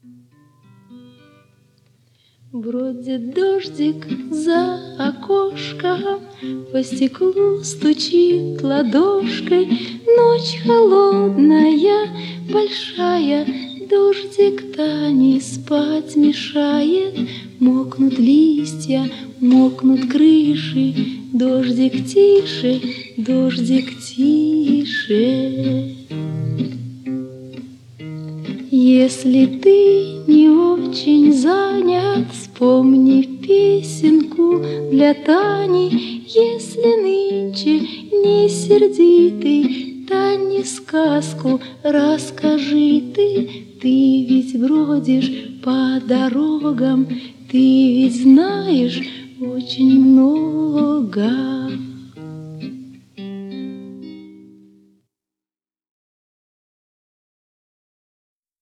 Бродит дождик за окошком, по стеклу стучит ладошкой. Ночь холодная, большая, дождик-то не спать мешает. Мокнут листья, мокнут крыши, дождик тише, дождик тише. Если ты не очень занят, вспомни песенку для Тани. Если нынче не сердитый, Тане сказку расскажи ты. Ты ведь бродишь по дорогам, ты ведь знаешь очень много.